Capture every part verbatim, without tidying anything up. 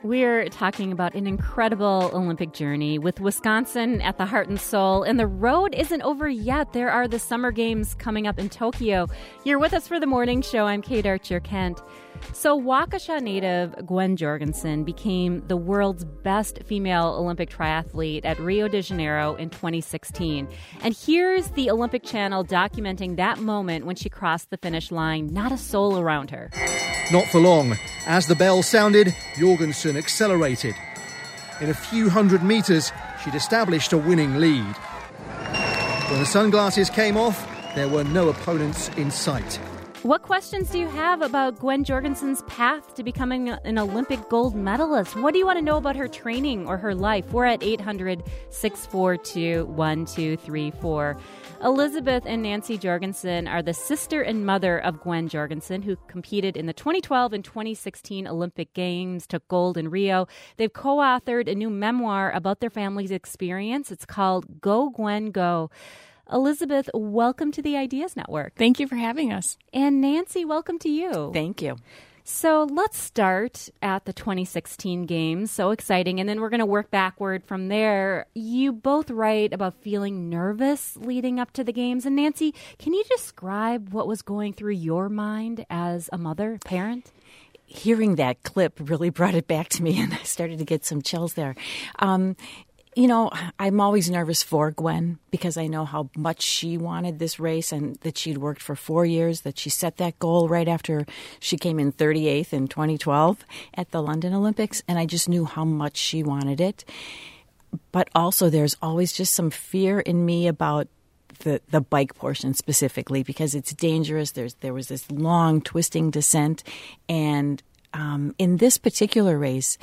We're talking about an incredible Olympic journey with Wisconsin at the heart and soul. And the road isn't over yet. There are the Summer Games coming up in Tokyo. You're with us for the morning show. I'm Kate Archer-Kent. So Waukesha native Gwen Jorgensen became the world's best female Olympic triathlete at Rio de Janeiro in twenty sixteen. And here's the Olympic Channel documenting that moment when she crossed the finish line. Not a soul around her. Not for long. As the bell sounded, Jorgensen accelerated. In a few hundred metres, she'd established a winning lead. When the sunglasses came off, there were no opponents in sight. What questions do you have about Gwen Jorgensen's path to becoming an Olympic gold medalist? What do you want to know about her training or her life? We're at eight hundred, six four two, one two three four. Elizabeth and Nancy Jorgensen are the sister and mother of Gwen Jorgensen, who competed in the twenty twelve and twenty sixteen Olympic Games, took gold in Rio. They've co-authored a new memoir about their family's experience. It's called Go Gwen Go. Elizabeth, welcome to the Ideas Network. Thank you for having us. And Nancy, welcome to you. Thank you. So let's start at the twenty sixteen Games. So exciting. And then we're going to work backward from there. You both write about feeling nervous leading up to the Games. And Nancy, can you describe what was going through your mind as a mother, parent? Hearing that clip really brought it back to me, and I started to get some chills there. Um You know, I'm always nervous for Gwen because I know how much she wanted this race and that she'd worked for four years, that she set that goal right after she came in thirty-eighth in twenty twelve at the London Olympics. And I just knew how much she wanted it. But also there's always just some fear in me about the, the bike portion specifically because it's dangerous. There's There was this long twisting descent. And um, in this particular race,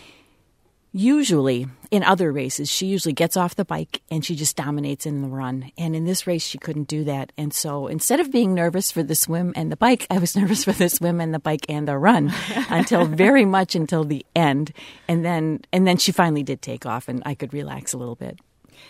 usually, in other races, she usually gets off the bike and she just dominates in the run. And in this race, she couldn't do that. And so instead of being nervous for the swim and the bike, I was nervous for the swim and the bike and the run until very much until the end. And then and then she finally did take off and I could relax a little bit.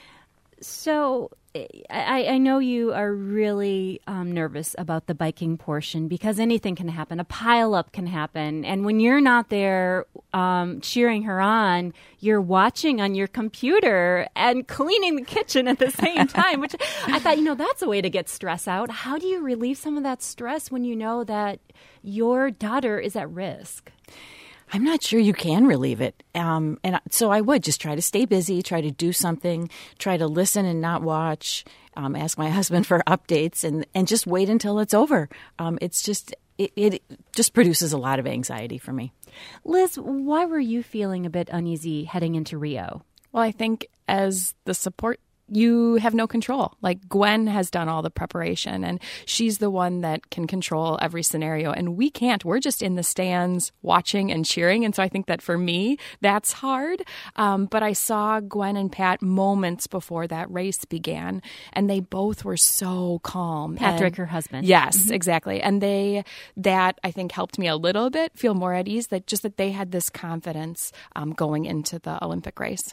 So I, I know you are really um, nervous about the biking portion because anything can happen. A pileup can happen. And when you're not there um, cheering her on, you're watching on your computer and cleaning the kitchen at the same time, which I thought, you know, that's a way to get stress out. How do you relieve some of that stress when you know that your daughter is at risk? I'm not sure you can relieve it. Um, and so I would just try to stay busy, try to do something, try to listen and not watch, um, ask my husband for updates and, and just wait until it's over. Um, it's just, it, it just produces a lot of anxiety for me. Liz, why were you feeling a bit uneasy heading into Rio? Well, I think as the support, you have no control. Like Gwen has done all the preparation and she's the one that can control every scenario. And we can't. We're just in the stands watching and cheering. And so I think that for me, that's hard. Um, but I saw Gwen and Pat moments before that race began and they both were so calm. Patrick, and, her husband. Yes, mm-hmm. Exactly. And they, that I think helped me a little bit feel more at ease, that just that they had this confidence um, going into the Olympic race.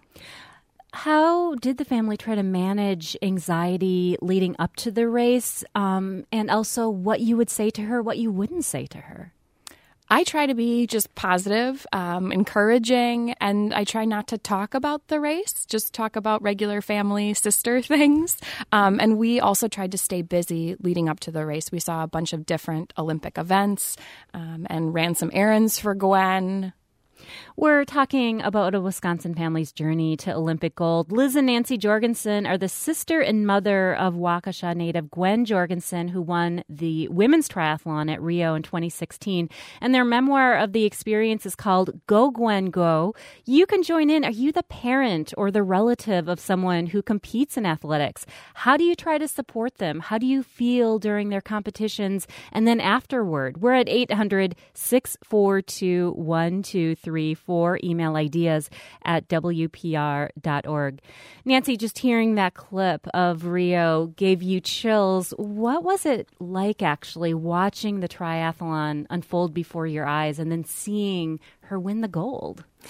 How did the family try to manage anxiety leading up to the race, um, and also what you would say to her, what you wouldn't say to her? I try to be just positive, um, encouraging, and I try not to talk about the race, just talk about regular family sister things. Um, and we also tried to stay busy leading up to the race. We saw a bunch of different Olympic events um, and ran some errands for Gwen. We're talking about a Wisconsin family's journey to Olympic gold. Liz and Nancy Jorgensen are the sister and mother of Waukesha native Gwen Jorgensen, who won the women's triathlon at Rio in twenty sixteen. And their memoir of the experience is called Go Gwen Go. You can join in. Are you the parent or the relative of someone who competes in athletics? How do you try to support them? How do you feel during their competitions and then afterward? We're at eight hundred, six four two, one two three four. Email ideas at W P R dot org. Nancy, just hearing that clip of Rio gave you chills. What was it like actually watching the triathlon unfold before your eyes and then seeing her win the gold?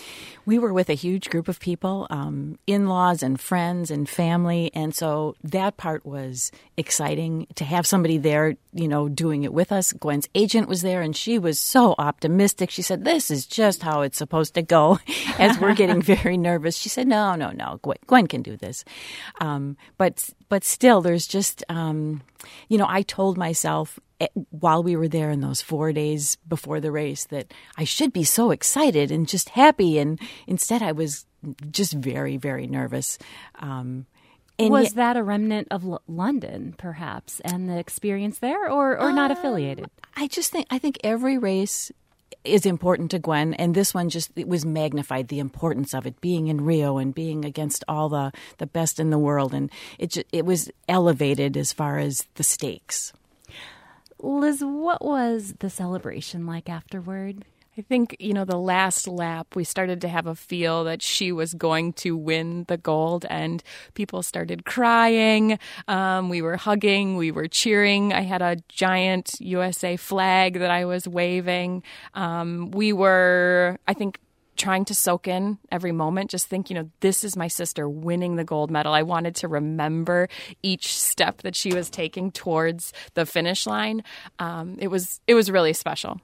We were with a huge group of people, um, in-laws and friends and family, and so that part was exciting to have somebody there, you know, doing it with us. Gwen's agent was there, and she was so optimistic. She said, "This is just how it's supposed to go." As we're getting very nervous, she said, "No, no, no, Gwen, Gwen can do this." Um, but but still, there's just, um, you know, I told myself while we were there in those four days before the race that I should be so excited and just happy. And instead I was just very, very nervous. Um, and was yet, that a remnant of L- London, perhaps, and the experience there, or, or not um, affiliated? I just think, I think every race is important to Gwen, and this one just, it was magnified, the importance of it, being in Rio and being against all the, the best in the world. And it just, it was elevated as far as the stakes. Liz, what was the celebration like afterward? I think, you know, the last lap, we started to have a feel that she was going to win the gold, and people started crying. Um, we were hugging. We were cheering. I had a giant U S A flag that I was waving. Um, we were, I think, trying to soak in every moment, just think, you know, this is my sister winning the gold medal. I wanted to remember each step that she was taking towards the finish line. Um, it was it was really special.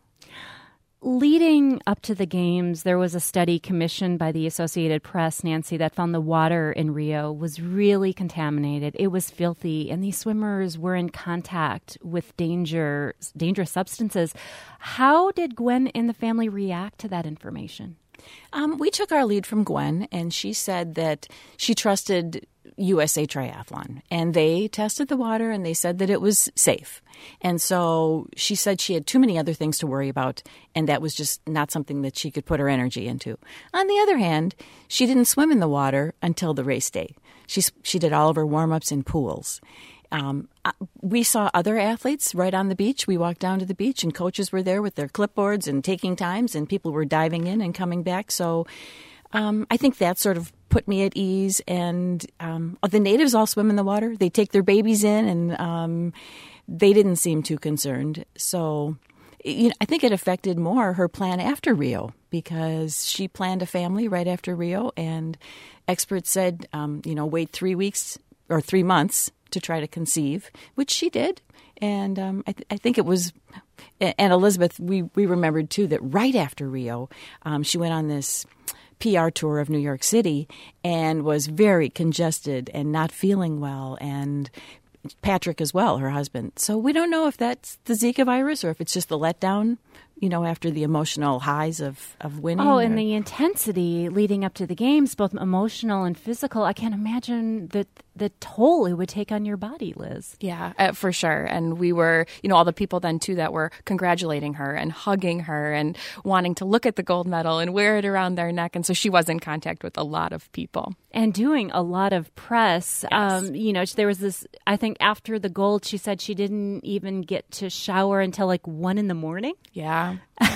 Leading up to the games, there was a study commissioned by the Associated Press, Nancy, that found the water in Rio was really contaminated. It was filthy, and these swimmers were in contact with danger, dangerous substances. How did Gwen and the family react to that information? Um, we took our lead from Gwen, and she said that she trusted U S A Triathlon, and they tested the water, and they said that it was safe. And so she said she had too many other things to worry about, and that was just not something that she could put her energy into. On the other hand, she didn't swim in the water until the race day. She, she did all of her warm-ups in pools. Um, we saw other athletes right on the beach. We walked down to the beach, and coaches were there with their clipboards and taking times, and people were diving in and coming back. So um, I think that sort of put me at ease. And um, the natives all swim in the water. They take their babies in, and um, they didn't seem too concerned. So you know, I think it affected more her plan after Rio, because she planned a family right after Rio, and experts said, um, you know, wait three weeks or three months to try to conceive, which she did. And um, I, th- I think it was, and Elizabeth, we, we remembered too that right after Rio, um, she went on this P R tour of New York City and was very congested and not feeling well, and Patrick as well, her husband. So we don't know if that's the Zika virus or if it's just the letdown, you know, after the emotional highs of, of winning. Oh, and or... the intensity leading up to the games, both emotional and physical. I can't imagine the, the toll it would take on your body, Liz. Yeah, uh, for sure. And we were, you know, all the people then, too, that were congratulating her and hugging her and wanting to look at the gold medal and wear it around their neck. And so she was in contact with a lot of people. And doing a lot of press. Yes. Um, you know, there was this, I think after the gold, she said she didn't even get to shower until like one in the morning. Yeah.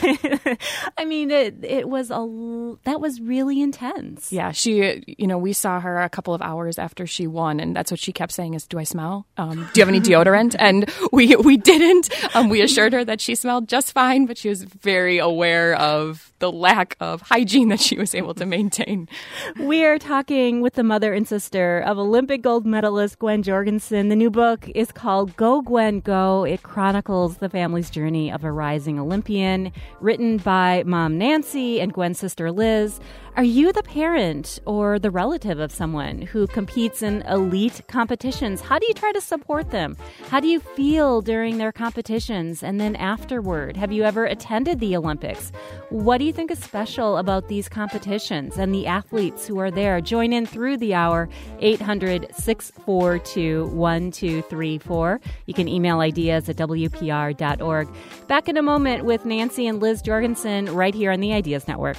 I mean, it it was a that was really intense. Yeah, she, you know, we saw her a couple of hours after she won, and that's what she kept saying is, "Do I smell? Um, do you have any deodorant?" And we we didn't. Um, we assured her that she smelled just fine, but she was very aware of the lack of hygiene that she was able to maintain. We are talking with the mother and sister of Olympic gold medalist Gwen Jorgensen. The new book is called Go Gwen Go. It chronicles the family's journey of a rising Olympian, written by mom Nancy and Gwen's sister Liz. Are you the parent or the relative of someone who competes in elite competitions? How do you try to support them? How do you feel during their competitions and then afterward? Have you ever attended the Olympics? What do you think is special about these competitions and the athletes who are there? Join in through the hour, eight hundred, six four two, one two three four. You can email ideas at W P R dot org. Back in a moment with Nancy and Liz Jorgensen right here on the Ideas Network.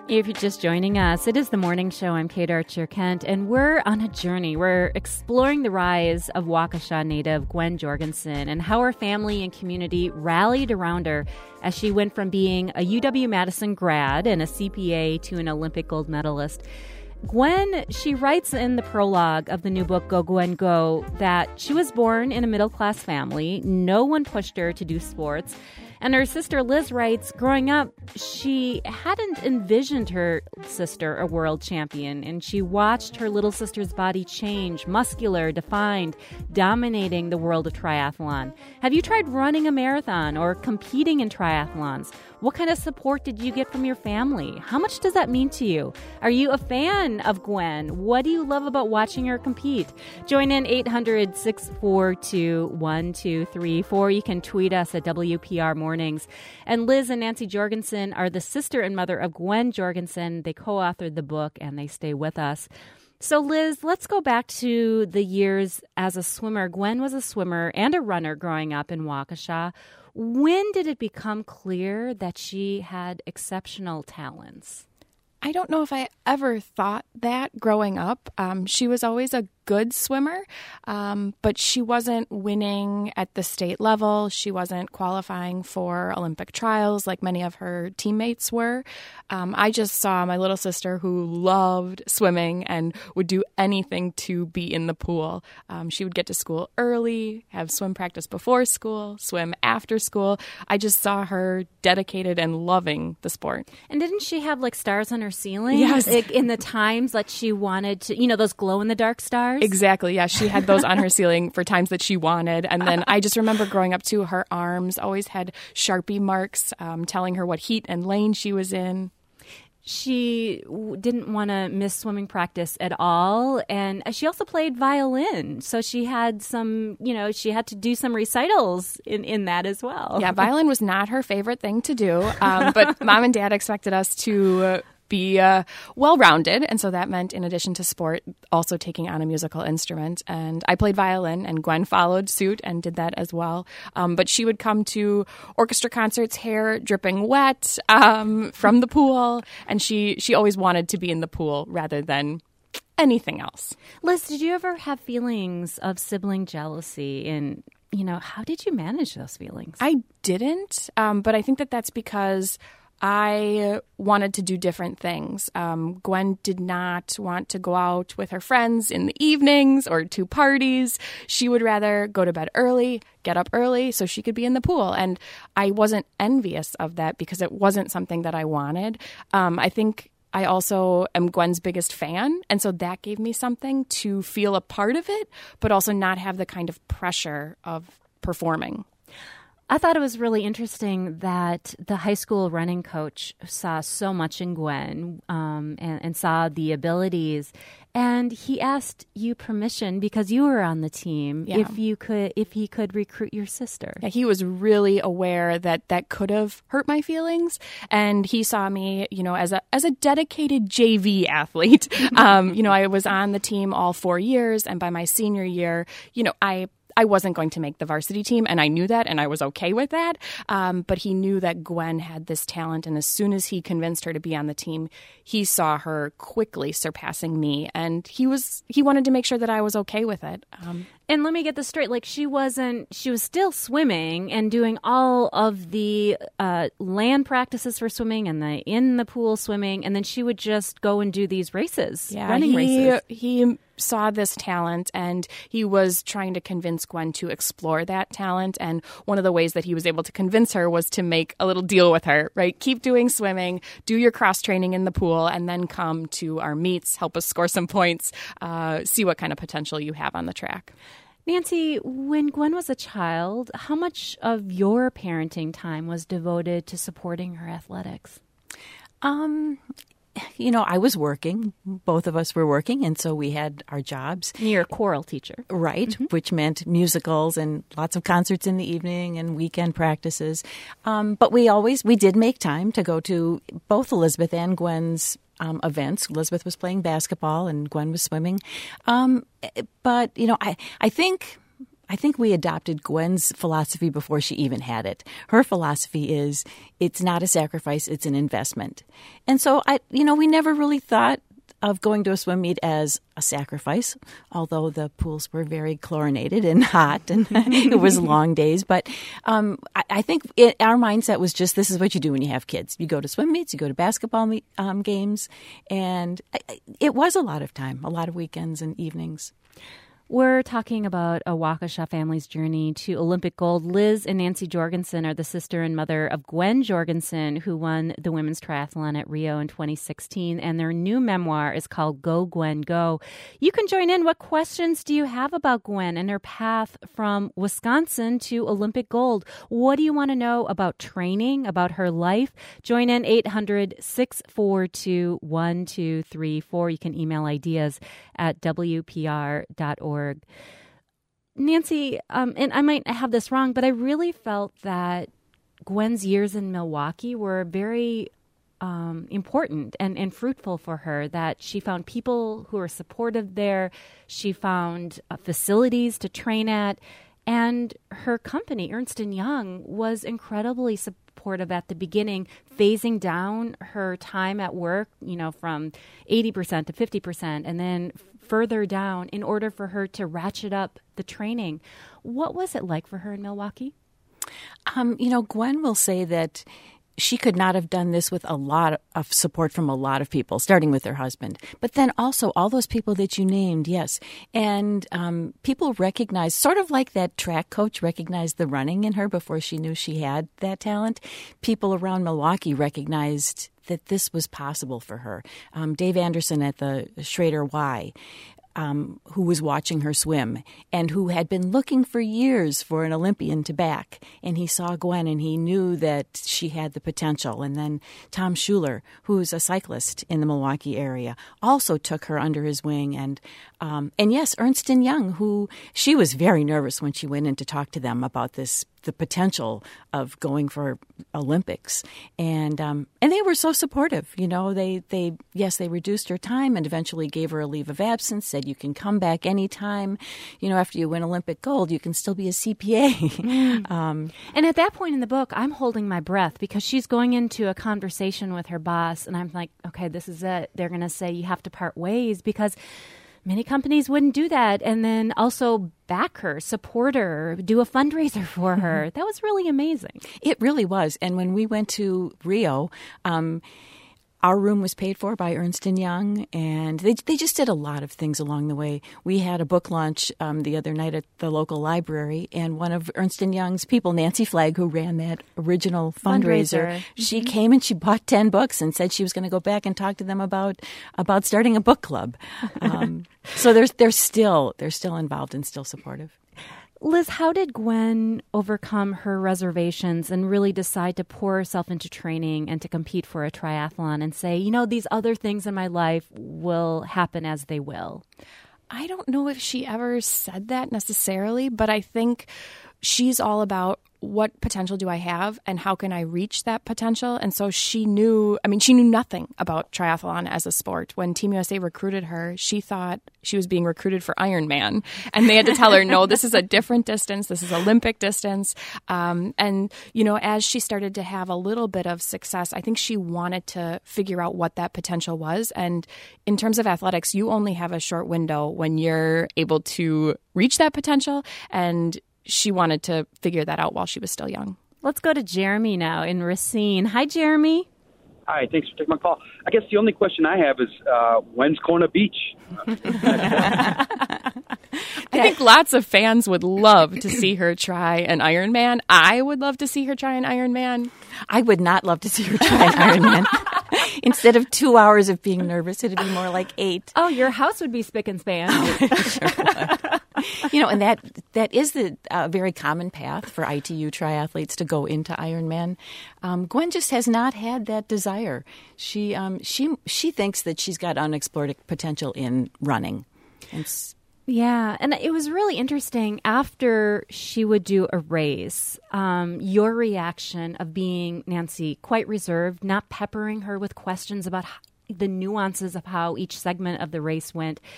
If you're just joining us, it is the morning show. I'm Kate Archer-Kent, and we're on a journey. We're exploring the rise of Waukesha native Gwen Jorgensen and how her family and community rallied around her as she went from being a U W-Madison grad and a C P A to an Olympic gold medalist. Gwen, she writes in the prologue of the new book, Go Gwen Go, that she was born in a middle-class family. No one pushed her to do sports. And her sister Liz writes, growing up, she hadn't envisioned her sister a world champion, and she watched her little sister's body change, muscular, defined, dominating the world of triathlon. Have you tried running a marathon or competing in triathlons? What kind of support did you get from your family? How much does that mean to you? Are you a fan of Gwen? What do you love about watching her compete? Join in eight hundred, six four two, one two three four. You can tweet us at W P R Mornings. And Liz and Nancy Jorgensen are the sister and mother of Gwen Jorgensen. They co-authored the book and they stay with us. So, Liz, let's go back to the years as a swimmer. Gwen was a swimmer and a runner growing up in Waukesha. When did it become clear that she had exceptional talents? I don't know if I ever thought that growing up. Um, she was always a good swimmer, um, but she wasn't winning at the state level. She wasn't qualifying for Olympic trials like many of her teammates were. Um, I just saw my little sister who loved swimming and would do anything to be in the pool. Um, she would get to school early, have swim practice before school, swim after school. I just saw her dedicated and loving the sport. And didn't she have like stars on her ceiling? Yes. Like, in the times that she wanted to, you know, those glow-in-the-dark stars? Exactly. Yeah. She had those on her ceiling for times that she wanted. And then I just remember growing up too, her arms always had Sharpie marks um, telling her what heat and lane she was in. She w- didn't want to miss swimming practice at all. And she also played violin. So she had some, you know, she had to do some recitals in, in that as well. Yeah, violin was not her favorite thing to do. Um, but mom and dad expected us to uh, be uh, well-rounded. And so that meant, in addition to sport, also taking on a musical instrument. And I played violin, and Gwen followed suit and did that as well. Um, but she would come to orchestra concerts, hair dripping wet um, from the pool. And she, she always wanted to be in the pool rather than anything else. Liz, did you ever have feelings of sibling jealousy? And, you know, how did you manage those feelings? I didn't, um, but I think that that's because I wanted to do different things. Um, Gwen did not want to go out with her friends in the evenings or to parties. She would rather go to bed early, get up early so she could be in the pool. And I wasn't envious of that because it wasn't something that I wanted. Um, I think I also am Gwen's biggest fan, and so that gave me something to feel a part of it, but also not have the kind of pressure of performing. I thought it was really interesting that the high school running coach saw so much in Gwen um, and, and saw the abilities, and he asked you permission because you were on the team Yeah. if you could, if he could recruit your sister. Yeah, he was really aware that that could have hurt my feelings, and he saw me, you know, as a as a dedicated J V athlete. um, you know, I was on the team all four years, and by my senior year, you know, I. I wasn't going to make the varsity team, and I knew that, and I was okay with that. Um, but he knew that Gwen had this talent, and as soon as he convinced her to be on the team, he saw her quickly surpassing me, and he was he wanted to make sure that I was okay with it. Um, And let me get this straight. Like, she wasn't, she was still swimming and doing all of the uh, land practices for swimming and the in the pool swimming. And then she would just go and do these races, yeah, running he, races. He saw this talent, and he was trying to convince Gwen to explore that talent. And one of the ways that he was able to convince her was to make a little deal with her, right? Keep doing swimming, do your cross training in the pool, and then come to our meets, help us score some points, uh, see what kind of potential you have on the track. Nancy, when Gwen was a child, how much of your parenting time was devoted to supporting her athletics? Um, you know, I was working. Both of us were working, and so we had our jobs. You're a choral teacher. Right, mm-hmm. Which meant musicals and lots of concerts in the evening and weekend practices. Um, but we always, we did make time to go to both Elizabeth and Gwen's Um, events. Elizabeth was playing basketball and Gwen was swimming. Um, but, you know, I, I think I think we adopted Gwen's philosophy before she even had it. Her philosophy is it's not a sacrifice, it's an investment. And so, I, you know, we never really thought of going to a swim meet as a sacrifice, although the pools were very chlorinated and hot and it was long days. But um, I, I think it, our mindset was just this is what you do when you have kids. You go to swim meets, you go to basketball meet, um, games, and it was a lot of time, a lot of weekends and evenings. We're talking about a Waukesha family's journey to Olympic gold. Liz and Nancy Jorgensen are the sister and mother of Gwen Jorgensen, who won the women's triathlon at Rio in twenty sixteen, and their new memoir is called Go, Gwen, Go. You can join in. What questions do you have about Gwen and her path from Wisconsin to Olympic gold? What do you want to know about training, about her life? Join in eight hundred, six four two, one two three four. You can email ideas at w p r dot org. Nancy, um, and I might have this wrong, but I really felt that Gwen's years in Milwaukee were very um, important and, and fruitful for her, that she found people who were supportive there. She found uh, facilities to train at, and her company, Ernst and Young, was incredibly supportive at the beginning, phasing down her time at work, you know, from eighty percent to fifty percent, and then further down in order for her to ratchet up the training. What was it like for her in Milwaukee? Um, you know, Gwen will say that she could not have done this with a lot of support from a lot of people, starting with her husband. But then also all those people that you named, yes. And um, people recognized, sort of like that track coach recognized the running in her before she knew she had that talent. People around Milwaukee recognized that this was possible for her. Um, Dave Anderson at the Schrader Y, um, who was watching her swim and who had been looking for years for an Olympian to back. And he saw Gwen and he knew that she had the potential. And then Tom Schuler, who's a cyclist in the Milwaukee area, also took her under his wing. And um, and yes, Ernst and Young, who she was very nervous when she went in to talk to them about this, the potential of going for Olympics. And um, and they were so supportive. You know, they, they, yes, they reduced her time and eventually gave her a leave of absence, said you can come back anytime. You know, after you win Olympic gold, you can still be a C P A. Mm. um, and at that point in the book, I'm holding my breath because she's going into a conversation with her boss. And I'm like, okay, this is it. They're going to say you have to part ways because many companies wouldn't do that. And then also back her, support her, do a fundraiser for her. That was really amazing. It really was. And when we went to Rio, um, our room was paid for by Ernst and Young, and they they just did a lot of things along the way. We had a book launch um, the other night at the local library, and one of Ernst and Young's people, Nancy Flagg, who ran that original fundraiser, fundraiser. she mm-hmm. came and she bought ten books and said she was going to go back and talk to them about about starting a book club. Um, so there's they're still they're still involved and still supportive. Liz, how did Gwen overcome her reservations and really decide to pour herself into training and to compete for a triathlon and say, you know, these other things in my life will happen as they will? I don't know if she ever said that necessarily, but I think she's all about what potential do I have and how can I reach that potential? And so she knew, I mean, she knew nothing about triathlon as a sport. When Team U S A recruited her, she thought she was being recruited for Ironman. And they had to tell her, no, this is a different distance. This is Olympic distance. Um, and, you know, as she started to have a little bit of success, I think she wanted to figure out what that potential was. And in terms of athletics, you only have a short window when you're able to reach that potential. And she wanted to figure that out while she was still young. Let's go to Jeremy now in Racine. Hi, Jeremy. Hi, thanks for taking my call. I guess the only question I have is, uh, when's Kona Beach? I think lots of fans would love to see her try an Ironman. I would love to see her try an Ironman. I would not love to see her try an Ironman. Instead of two hours of being nervous, it'd be more like eight. Oh, your house would be spick and span. Sure would. You know, and that that is the uh, very common path for I T U triathletes to go into Ironman. Um, Gwen just has not had that desire. She um, she she thinks that she's got unexplored potential in running. And yeah, and it was really interesting after she would do a race, um, your reaction of being, Nancy, quite reserved, not peppering her with questions about how, the nuances of how each segment of the race went.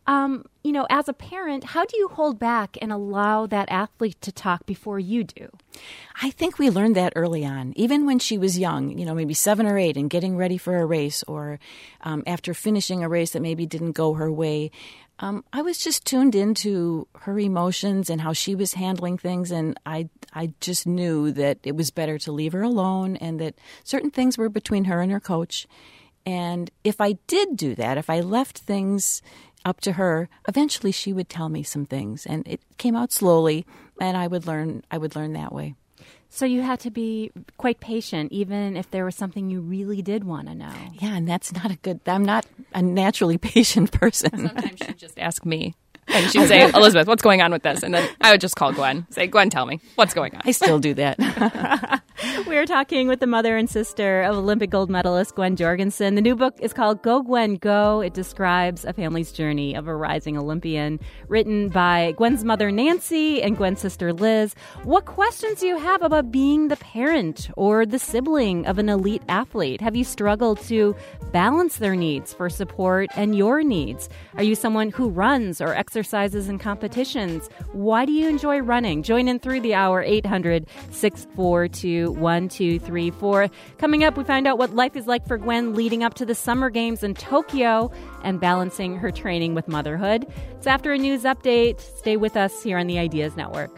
Um, you know, as a parent, how do you hold back and allow that athlete to talk before you do? I think we learned that early on, even when she was young, you know, maybe seven or eight and getting ready for a race, or um, after finishing a race that maybe didn't go her way. Um, I was just tuned into her emotions and how she was handling things, and I I just knew that it was better to leave her alone and that certain things were between her and her coach. And if I did do that, if I left things up to her, eventually she would tell me some things, and it came out slowly, and I would learn I would learn that way. So you had to be quite patient, even if there was something you really did want to know. Yeah, and that's not a good, I'm not a naturally patient person. Sometimes she'd just ask me. And she'd say, Elizabeth, what's going on with this? And then I would just call Gwen. Say, Gwen, tell me, what's going on? I still do that. We're talking with the mother and sister of Olympic gold medalist Gwen Jorgensen. The new book is called Go, Gwen, Go. It describes a family's journey of a rising Olympian, written by Gwen's mother, Nancy, and Gwen's sister, Liz. What questions do you have about being the parent or the sibling of an elite athlete? Have you struggled to balance their needs for support and your needs? Are you someone who runs or exercises in competitions? Why do you enjoy running? Join in through the hour, eight hundred, six four two, one two three four. Coming up, we find out what life is like for Gwen leading up to the Summer Games in Tokyo and balancing her training with motherhood. It's after a news update. Stay with us here on the Ideas Network.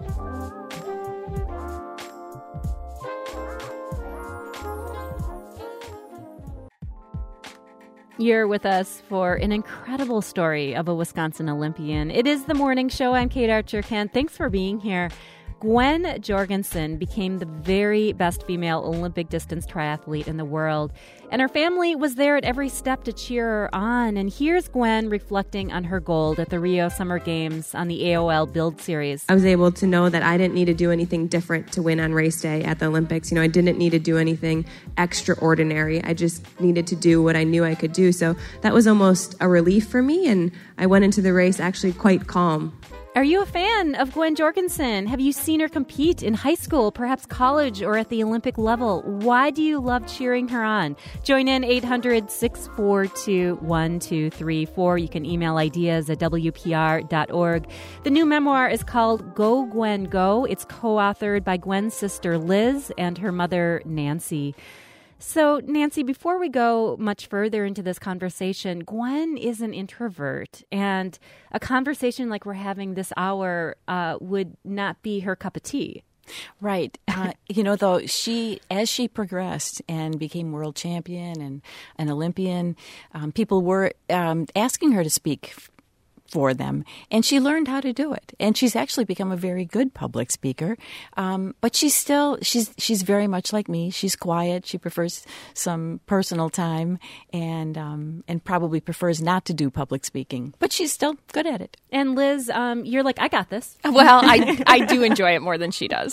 You're with us for an incredible story of a Wisconsin Olympian. It is the morning show. I'm Kate Archer-Kent. Thanks for being here. Gwen Jorgensen became the very best female Olympic distance triathlete in the world, and her family was there at every step to cheer her on. And here's Gwen reflecting on her gold at the Rio Summer Games on the A O L Build Series. I was able to know that I didn't need to do anything different to win on race day at the Olympics. You know, I didn't need to do anything extraordinary. I just needed to do what I knew I could do. So that was almost a relief for me, and I went into the race actually quite calm. Are you a fan of Gwen Jorgensen? Have you seen her compete in high school, perhaps college, or at the Olympic level? Why do you love cheering her on? Join in eight hundred, six four two, one two three four. You can email ideas at W P R dot org. The new memoir is called Go, Gwen, Go. It's co-authored by Gwen's sister Liz and her mother Nancy. So, Nancy, before we go much further into this conversation, Gwen is an introvert, and a conversation like we're having this hour uh, would not be her cup of tea. Right. Uh, you know, though, she, as she progressed and became world champion and an Olympian, um, people were um, asking her to speak for them, and she learned how to do it, and she's actually become a very good public speaker. Um, but she's still she's she's very much like me. She's quiet. She prefers some personal time, and um, and probably prefers not to do public speaking. But she's still good at it. And Liz, um, you're like, I got this. Well, I I do enjoy it more than she does.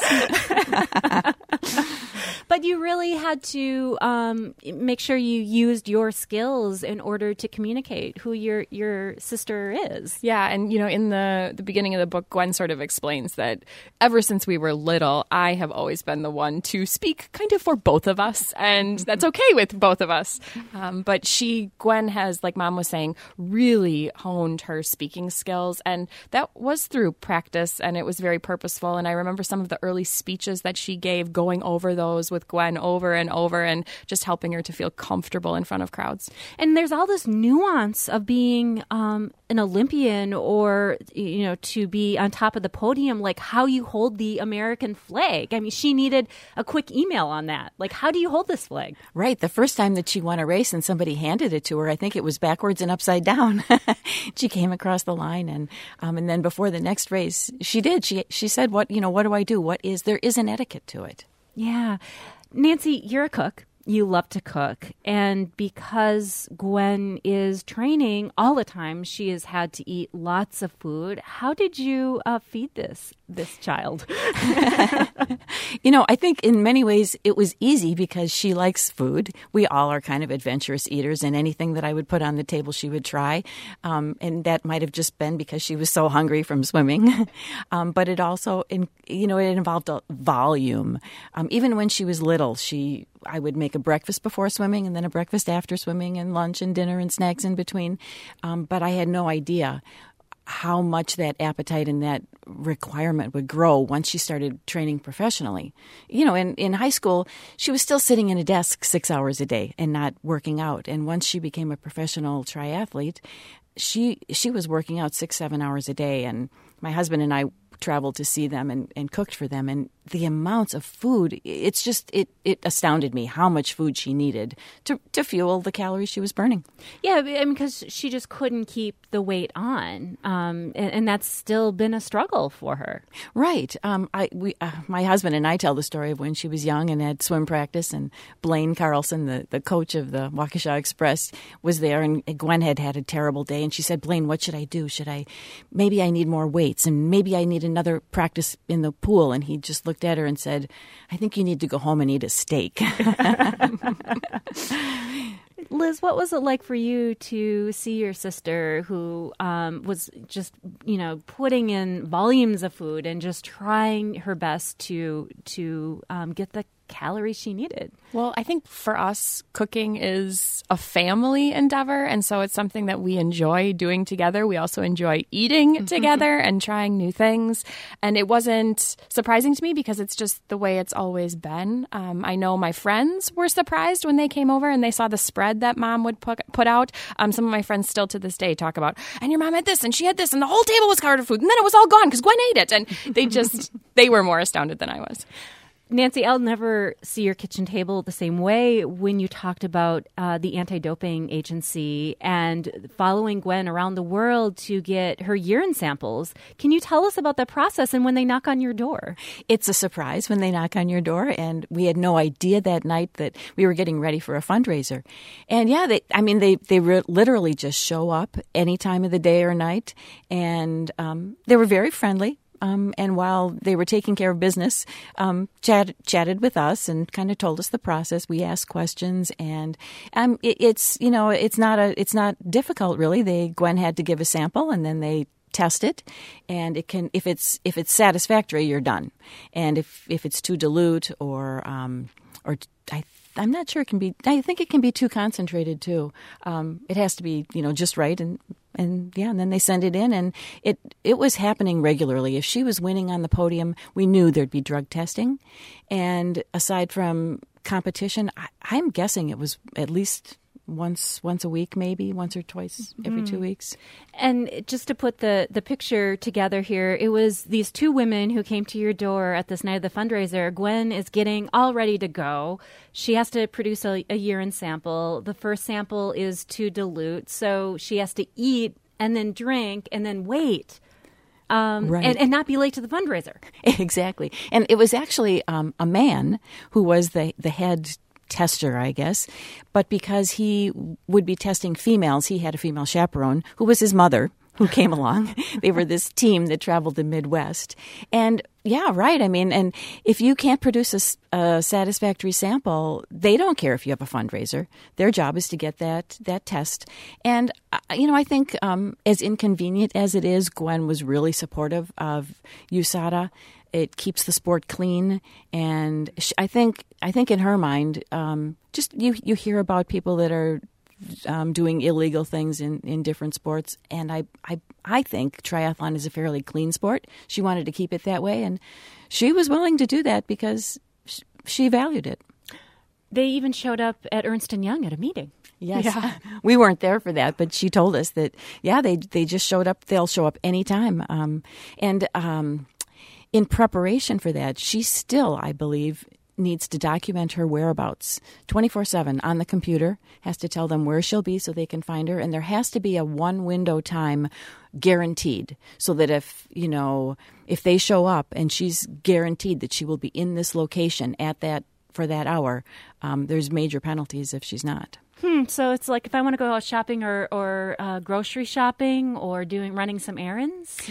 But you really had to um, make sure you used your skills in order to communicate who your your sister is. Yeah, and you know, in the, the beginning of the book, Gwen sort of explains that ever since we were little, I have always been the one to speak kind of for both of us, and that's okay with both of us. Um, but she, Gwen has, like Mom was saying, really honed her speaking skills, and that was through practice, and it was very purposeful. And I remember some of the early speeches that she gave, going over those with Gwen over and over, and just helping her to feel comfortable in front of crowds. And there's all this nuance of being um, an Olympian, or, you know, to be on top of the podium, like how you hold the American flag. I mean, she needed a quick email on that. Like, how do you hold this flag? Right. The first time that she won a race and somebody handed it to her, I think it was backwards and upside down. She came across the line, and um, and then before the next race, she did. She she said, "What you know? What do I do? What is there is an etiquette to it." Yeah. Nancy, you're a cook. You love to cook. And because Gwen is training all the time, she has had to eat lots of food. How did you uh, feed this this child? You know, I think in many ways it was easy because she likes food. We all are kind of adventurous eaters, and anything that I would put on the table she would try. Um, and that might have just been because she was so hungry from swimming. um, but it also, in, you know, it involved a volume. Um, even when she was little, she I would make a breakfast before swimming and then a breakfast after swimming and lunch and dinner and snacks in between. Um, but I had no idea how much that appetite and that requirement would grow once she started training professionally. You know, in, in high school, she was still sitting in a desk six hours a day and not working out. And once she became a professional triathlete, she she was working out six, seven hours a day. And my husband and I traveled to see them and, and cooked for them. And the amounts of food, it's just, it, it astounded me how much food she needed to, to fuel the calories she was burning. Yeah, I mean, because she just couldn't keep the weight on. Um, and, and that's still been a struggle for her. Right. Um, I, we, uh, my husband and I tell the story of when she was young and had swim practice, and Blaine Carlson, the, the coach of the Waukesha Express, was there, and Gwen had had a terrible day. And she said, Blaine, what should I do? Should I, maybe I need more weights, and maybe I need another practice in the pool. And he just looked at her and said, I think you need to go home and eat a steak. Liz, what was it like for you to see your sister who um, was just, you know, putting in volumes of food and just trying her best to to um, get the calories she needed? Well, I think for us, cooking is a family endeavor, and so it's something that we enjoy doing together. We also enjoy eating mm-hmm. together and trying new things, and it wasn't surprising to me because it's just the way it's always been. Um, I know my friends were surprised when they came over and they saw the spread that Mom would put, put out. Um, some of my friends still to this day talk about, and your mom had this, and she had this, and the whole table was covered with food, and then it was all gone because Gwen ate it, and they just, they were more astounded than I was. Nancy, I'll never see your kitchen table the same way when you talked about uh, the anti-doping agency and following Gwen around the world to get her urine samples. Can you tell us about that process and when they knock on your door? It's a surprise when they knock on your door, and we had no idea that night that we were getting ready for a fundraiser. And yeah, they, I mean, they, they re- literally just show up any time of the day or night, and um, they were very friendly. Um, and while they were taking care of business, um, chat, chatted with us and kind of told us the process. We asked questions, and um, it, it's you know it's not a it's not difficult really. They Gwen had to give a sample, and then they test it, and it can if it's if it's satisfactory, you're done. And if if it's too dilute or um, or I. I'm not sure it can be. I think it can be too concentrated too. Um, it has to be, you know, just right, and and yeah, and then they send it in, and it it was happening regularly. If she was winning on the podium, we knew there'd be drug testing, and aside from competition, I, I'm guessing it was at least once once a week, maybe once or twice every mm-hmm. two weeks. And just to put the, the picture together here, it was these two women who came to your door at this night of the fundraiser. Gwen is getting all ready to go. She has to produce a, a urine sample. The first sample is too dilute, so she has to eat and then drink and then wait. Um, right. and, and not be late to the fundraiser. Exactly. And it was actually um, a man who was the, the head tester, I guess, but because he would be testing females, he had a female chaperone who was his mother who came along. They were this team that traveled the Midwest. And yeah, right. I mean, and if you can't produce a, a satisfactory sample, they don't care if you have a fundraiser. Their job is to get that that test. And, uh, you know, I think um, as inconvenient as it is, Gwen was really supportive of U S A D A. It keeps the sport clean, and I think I think in her mind, um, just you you hear about people that are um, doing illegal things in, in different sports, and I, I I think triathlon is a fairly clean sport. She wanted to keep it that way, and she was willing to do that because she valued it. They even showed up at Ernst and Young at a meeting. Yes, yeah. We weren't there for that, but she told us that yeah, they they just showed up. They'll show up anytime, um, and. Um, In preparation for that, she still, I believe, needs to document her whereabouts twenty-four seven on the computer, has to tell them where she'll be so they can find her, and there has to be a one-window time guaranteed so that if, you know, if they show up and she's guaranteed that she will be in this location at that for that hour, um, there's major penalties if she's not. Hmm. So it's like if I want to go out shopping or, or uh, grocery shopping or doing running some errands, you...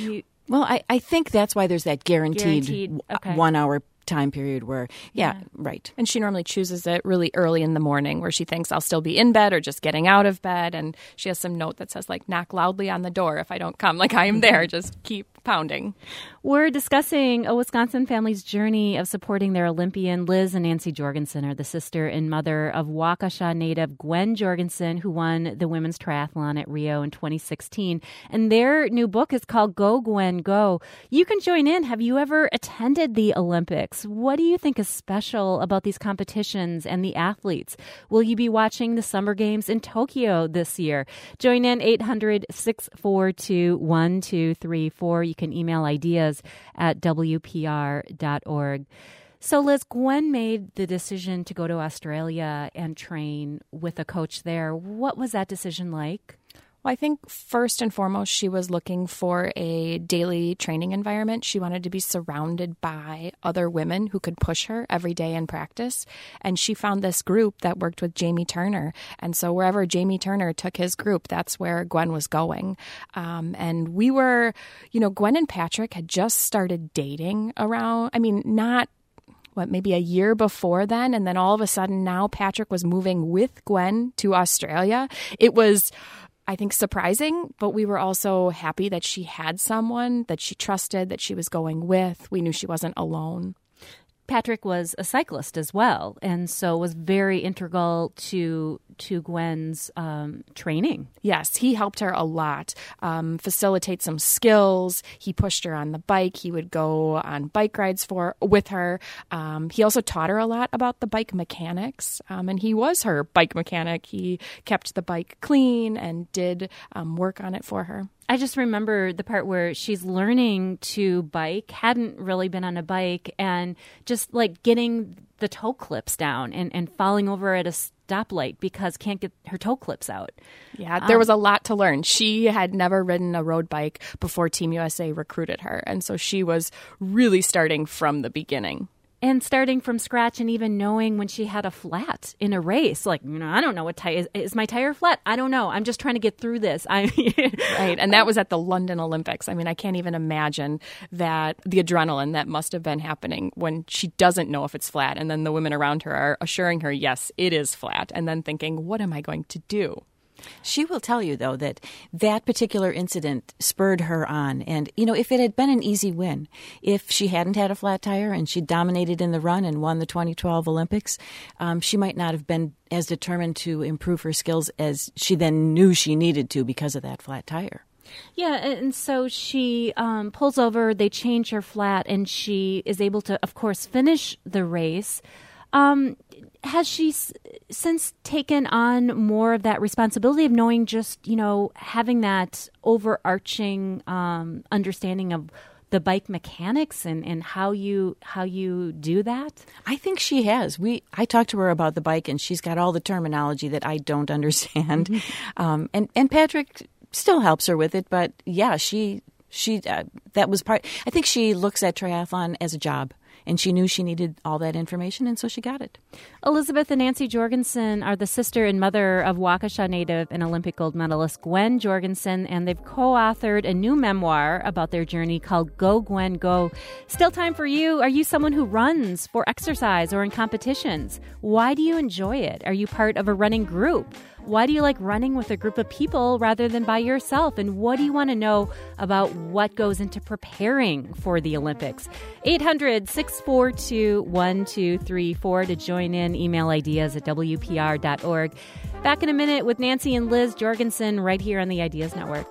Well, I, I think that's why there's that guaranteed, Guaranteed, okay. one-hour time period where, yeah, Yeah. right. And she normally chooses it really early in the morning where she thinks I'll still be in bed or just getting out of bed. And she has some note that says, like, knock loudly on the door if I don't come. Like, I am there. Just keep pounding. We're discussing a Wisconsin family's journey of supporting their Olympian. Liz and Nancy Jorgensen are the sister and mother of Waukesha native Gwen Jorgensen, who won the women's triathlon at Rio in twenty sixteen. And their new book is called Go, Gwen, Go. You can join in. Have you ever attended the Olympics? What do you think is special about these competitions and the athletes? Will you be watching the Summer Games in Tokyo this year? Join in eight hundred, six four two, one two three four. You can email ideas at W P R dot org. So, Liz, Gwen made the decision to go to Australia and train with a coach there. What was that decision like? Well, I think first and foremost, she was looking for a daily training environment. She wanted to be surrounded by other women who could push her every day in practice. And she found this group that worked with Jamie Turner. And so wherever Jamie Turner took his group, that's where Gwen was going. Um, and we were, you know, Gwen and Patrick had just started dating around, I mean, not what, maybe a year before then. And then all of a sudden now Patrick was moving with Gwen to Australia. It was, I think, surprising, but we were also happy that she had someone that she trusted, that she was going with. We knew she wasn't alone. Patrick was a cyclist as well, and so was very integral to to Gwen's um, training. Yes, he helped her a lot, um, facilitate some skills. He pushed her on the bike. He would go on bike rides for with her. Um, he also taught her a lot about the bike mechanics, um, and he was her bike mechanic. He kept the bike clean and did um, work on it for her. I just remember the part where she's learning to bike, hadn't really been on a bike, and just like getting the toe clips down and, and falling over at a stoplight because can't get her toe clips out. Yeah, there was a lot to learn. She had never ridden a road bike before Team U S A recruited her, and so she was really starting from the beginning. And starting from scratch and even knowing when she had a flat in a race. Like, you know, I don't know what tire is, is my tire flat? I don't know. I'm just trying to get through this. I Right. And that was at the London Olympics. I mean, I can't even imagine that the adrenaline that must have been happening when she doesn't know if it's flat. And then the women around her are assuring her, yes, it is flat. And then thinking, what am I going to do? She will tell you, though, that that particular incident spurred her on. And, you know, if it had been an easy win, if she hadn't had a flat tire and she dominated in the run and won the twenty twelve Olympics, um, she might not have been as determined to improve her skills as she then knew she needed to because of that flat tire. Yeah, and so she um, pulls over, they change her flat, and she is able to, of course, finish the race. Um, has she s- since taken on more of that responsibility of knowing just, you know, having that overarching um, understanding of the bike mechanics and, and how you how you do that? I think she has. We I talked to her about the bike, and she's got all the terminology that I don't understand. Mm-hmm. Um, and and Patrick still helps her with it, but yeah, she she uh, that was part. I think she looks at triathlon as a job. And she knew she needed all that information, and so she got it. Elizabeth and Nancy Jorgensen are the sister and mother of Waukesha native and Olympic gold medalist Gwen Jorgensen, and they've co-authored a new memoir about their journey called Go, Gwen, Go. Still time for you. Are you someone who runs for exercise or in competitions? Why do you enjoy it? Are you part of a running group? Why do you like running with a group of people rather than by yourself? And what do you want to know about what goes into preparing for the Olympics? eight hundred, six four two, one two three four to join in. Email ideas at W P R dot org. Back in a minute with Nancy and Liz Jorgensen right here on the Ideas Network.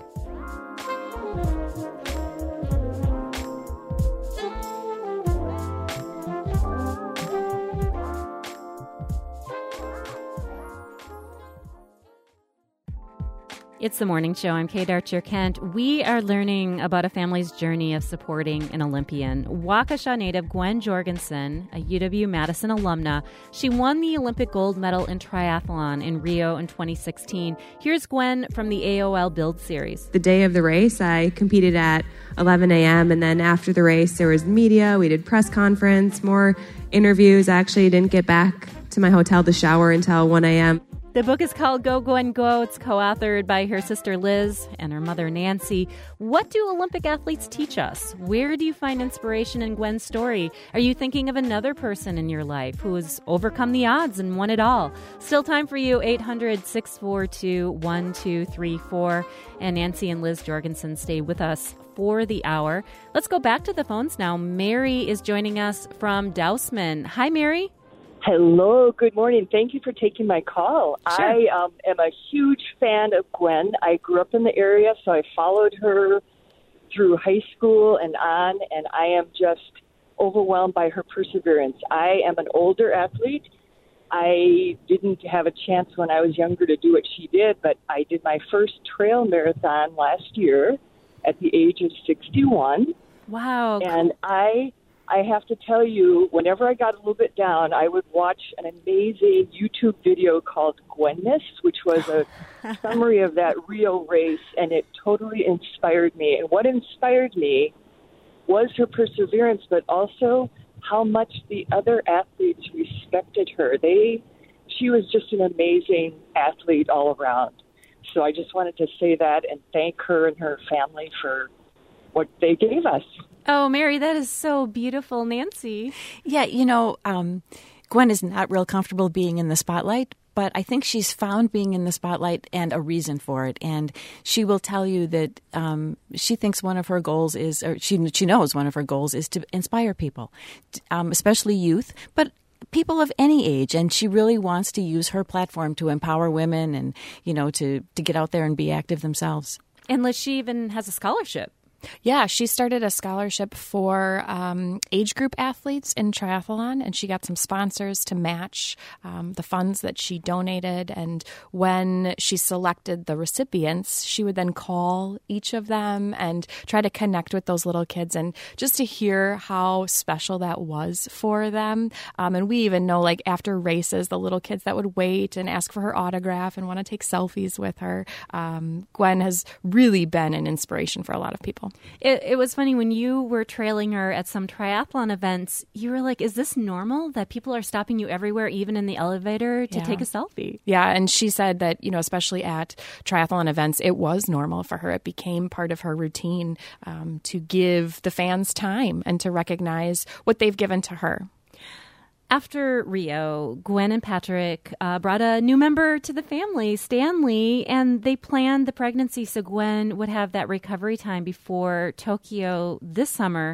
It's the morning show. I'm Kate Archer-Kent. We are learning about a family's journey of supporting an Olympian. Waukesha native Gwen Jorgensen, a U W-Madison alumna, she won the Olympic gold medal in triathlon in Rio in twenty sixteen. Here's Gwen from the A O L Build series. The day of the race, I competed at eleven a.m. and then after the race, there was media. We did press conference, more interviews. I actually didn't get back to my hotel to shower until one a.m. The book is called Go, Gwen, Go. It's co-authored by her sister Liz and her mother Nancy. What do Olympic athletes teach us? Where do you find inspiration in Gwen's story? Are you thinking of another person in your life who has overcome the odds and won it all? Still time for you, eight hundred, six four two, one two three four. And Nancy and Liz Jorgensen stay with us for the hour. Let's go back to the phones now. Mary is joining us from Dousman. Hi, Mary. Hello, good morning. Thank you for taking my call. Sure. I um, am a huge fan of Gwen. I grew up in the area, so I followed her through high school and on, and I am just overwhelmed by her perseverance. I am an older athlete. I didn't have a chance when I was younger to do what she did, but I did my first trail marathon last year at the age of sixty-one. Wow. And I... I have to tell you, whenever I got a little bit down, I would watch an amazing YouTube video called Gwenness, which was a summary of that Rio race, and it totally inspired me. And what inspired me was her perseverance, but also how much the other athletes respected her. They, she was just an amazing athlete all around. So I just wanted to say that and thank her and her family for what they gave us. Oh, Mary, that is so beautiful. Nancy? Yeah, you know, um, Gwen is not real comfortable being in the spotlight, but I think she's found being in the spotlight and a reason for it. And she will tell you that um, she thinks one of her goals is, or she, she knows one of her goals is to inspire people, um, especially youth, but people of any age. And she really wants to use her platform to empower women and, you know, to, to get out there and be active themselves. And Liz, she even has a scholarship. Yeah, she started a scholarship for um, age group athletes in triathlon, and she got some sponsors to match um, the funds that she donated. And when she selected the recipients, she would then call each of them and try to connect with those little kids and just to hear how special that was for them. Um, and we even know, like, after races, the little kids that would wait and ask for her autograph and want to take selfies with her. Um, Gwen has really been an inspiration for a lot of people. It, it was funny when you were trailing her at some triathlon events, you were like, is this normal that people are stopping you everywhere, even in the elevator, to yeah. take a selfie? Yeah, and she said that, you know, especially at triathlon events, it was normal for her. It became part of her routine um, to give the fans time and to recognize what they've given to her. After Rio, Gwen and Patrick uh, brought a new member to the family, Stanley, and they planned the pregnancy so Gwen would have that recovery time before Tokyo this summer.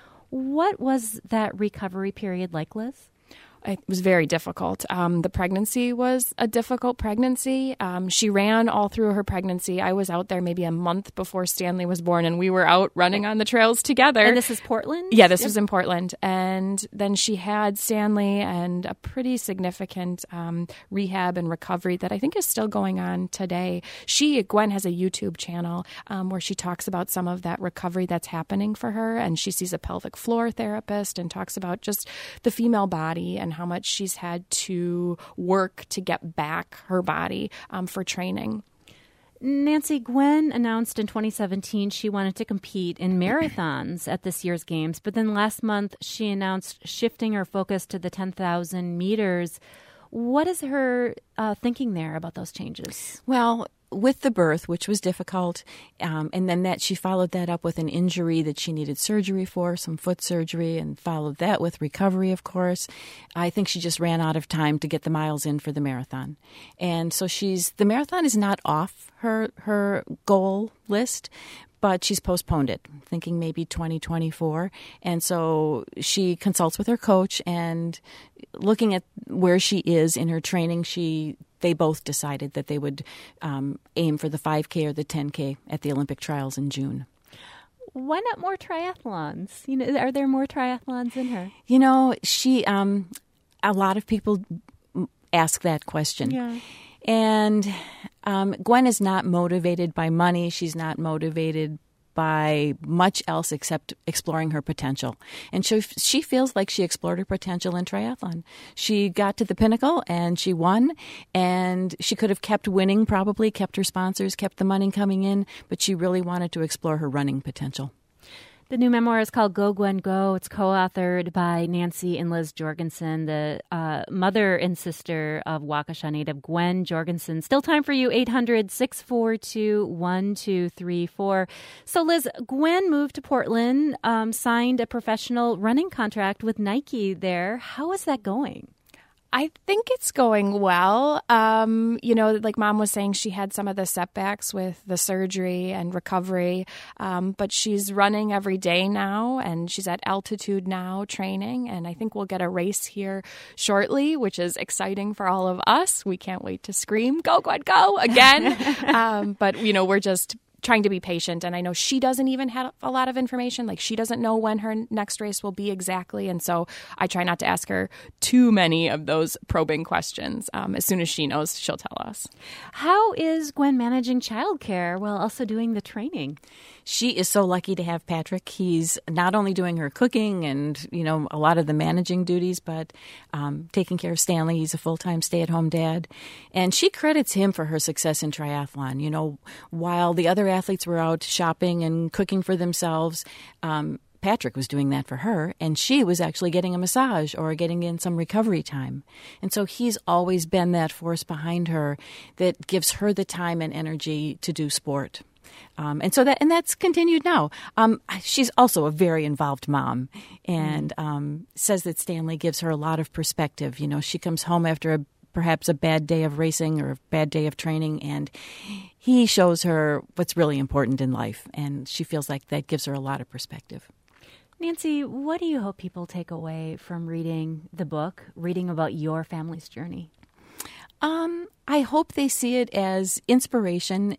What was that recovery period like, Liz? It was very difficult. Um, the pregnancy was a difficult pregnancy. Um, she ran all through her pregnancy. I was out there maybe a month before Stanley was born, and we were out running on the trails together. And this is Portland? Yeah, this yep. was in Portland. And then she had Stanley and a pretty significant um, rehab and recovery that I think is still going on today. She, Gwen, has a YouTube channel um, where she talks about some of that recovery that's happening for her, and she sees a pelvic floor therapist and talks about just the female body and how much she's had to work to get back her body um, for training. Nancy, Gwen announced in twenty seventeen she wanted to compete in marathons at this year's games, but then last month she announced shifting her focus to the ten thousand meters. What is her uh, thinking there about those changes? Well, with the birth, which was difficult, um, and then that she followed that up with an injury that she needed surgery for, some foot surgery, and followed that with recovery, of course. I think she just ran out of time to get the miles in for the marathon. And so she's the marathon is not off her her goal list, but she's postponed it, thinking maybe twenty twenty-four. And so she consults with her coach, and looking at where she is in her training, she they both decided that they would um, aim for the five K or the ten K at the Olympic trials in June. Why not more triathlons? You know, are there more triathlons in her? You know, she. Um, a lot of people ask that question. Yeah. And um, Gwen is not motivated by money. She's not motivated by much else except exploring her potential. And she, she feels like she explored her potential in triathlon. She got to the pinnacle and she won, and she could have kept winning, probably kept her sponsors, kept the money coming in, but she really wanted to explore her running potential. The new memoir is called Go, Gwen, Go. It's co-authored by Nancy and Liz Jorgensen, the uh, mother and sister of Waukesha native Gwen Jorgensen. Still time for you, eight hundred, six four two, one two three four. So, Liz, Gwen moved to Portland, um, signed a professional running contract with Nike there. How is that going? I think it's going well. Um, you know, like Mom was saying, she had some of the setbacks with the surgery and recovery, um, but she's running every day now, and she's at altitude now training, and I think we'll get a race here shortly, which is exciting for all of us. We can't wait to scream, go, Gwen, go, again. um, but, you know, we're just trying to be patient. And I know she doesn't even have a lot of information. Like, she doesn't know when her next race will be exactly. And so I try not to ask her too many of those probing questions. Um, as soon as she knows, she'll tell us. How is Gwen managing childcare while also doing the training? She is so lucky to have Patrick. He's not only doing her cooking and, you know, a lot of the managing duties, but um, taking care of Stanley. He's a full-time stay-at-home dad. And she credits him for her success in triathlon. You know, while the other athletes were out shopping and cooking for themselves, um, Patrick was doing that for her, and she was actually getting a massage or getting in some recovery time. And so he's always been that force behind her that gives her the time and energy to do sport. Um, and so that and that's continued now. Um, she's also a very involved mom, and um, says that Stanley gives her a lot of perspective. You know, she comes home after a, perhaps a bad day of racing or a bad day of training, and he shows her what's really important in life, and she feels like that gives her a lot of perspective. Nancy, what do you hope people take away from reading the book, reading about your family's journey? Um, I hope they see it as inspiration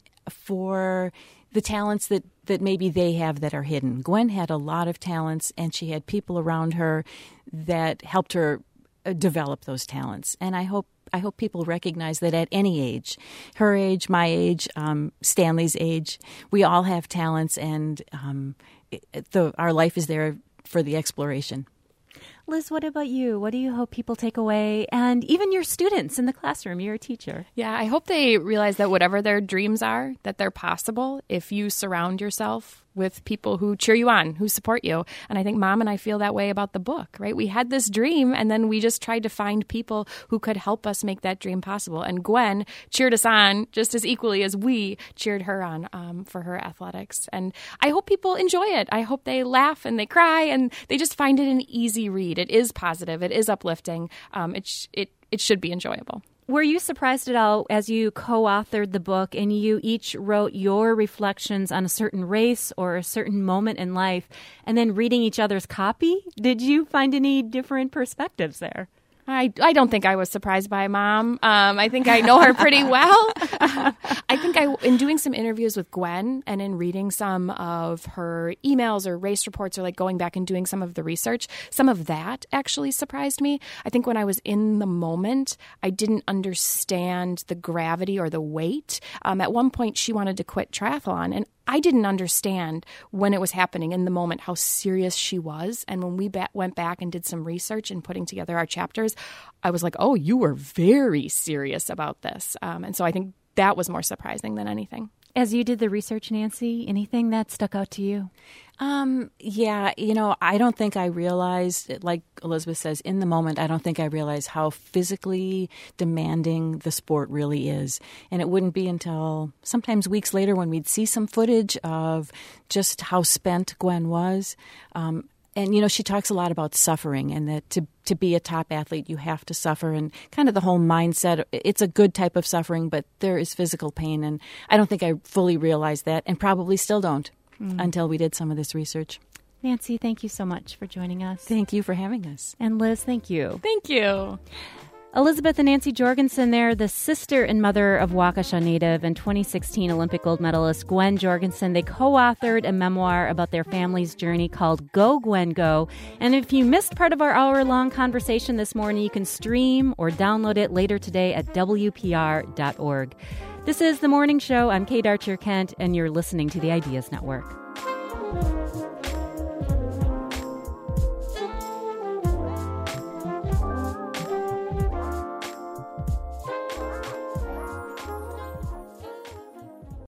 for the talents that, that maybe they have that are hidden. Gwen had a lot of talents, and she had people around her that helped her develop those talents. And I hope I hope people recognize that at any age, her age, my age, um, Stanley's age, we all have talents, and um, it, the, our life is there for the exploration. Liz, what about you? What do you hope people take away? And even your students in the classroom, you're a teacher. Yeah, I hope they realize that whatever their dreams are, that they're possible if you surround yourself with people who cheer you on, who support you. And I think Mom and I feel that way about the book, right? We had this dream, and then we just tried to find people who could help us make that dream possible. And Gwen cheered us on just as equally as we cheered her on um, for her athletics. And I hope people enjoy it. I hope they laugh and they cry and they just find it an easy read. It is positive. It is uplifting. Um, it, sh- it, it should be enjoyable. Were you surprised at all as you co-authored the book and you each wrote your reflections on a certain race or a certain moment in life, and then reading each other's copy? Did you find any different perspectives there? I, I don't think I was surprised by Mom. Um, I think I know her pretty well. Uh, I think I, in doing some interviews with Gwen and in reading some of her emails or race reports or like going back and doing some of the research, some of that actually surprised me. I think when I was in the moment, I didn't understand the gravity or the weight. Um, at one point, she wanted to quit triathlon, and I didn't understand when it was happening in the moment how serious she was. And when we ba- went back and did some research and putting together our chapters, I was like, oh, you were very serious about this. Um, and so I think that was more surprising than anything. As you did the research, Nancy, anything that stuck out to you? Um, yeah, you know, I don't think I realized, like Elizabeth says, in the moment, I don't think I realized how physically demanding the sport really is. And it wouldn't be until sometimes weeks later when we'd see some footage of just how spent Gwen was. Um, and, you know, she talks a lot about suffering, and that to, to be a top athlete, you have to suffer, and kind of the whole mindset. It's a good type of suffering, but there is physical pain. And I don't think I fully realized that, and probably still don't. Mm. Until we did some of this research. Nancy, thank you so much for joining us. Thank you for having us. And Liz, thank you. Thank you. Elizabeth and Nancy Jorgensen there, the sister and mother of Waukesha native and twenty sixteen Olympic gold medalist Gwen Jorgensen. They co-authored a memoir about their family's journey called Go, Gwen, Go. And if you missed part of our hour-long conversation this morning, you can stream or download it later today at W P R dot org. This is The Morning Show. I'm Kate Archer-Kent, and you're listening to the Ideas Network.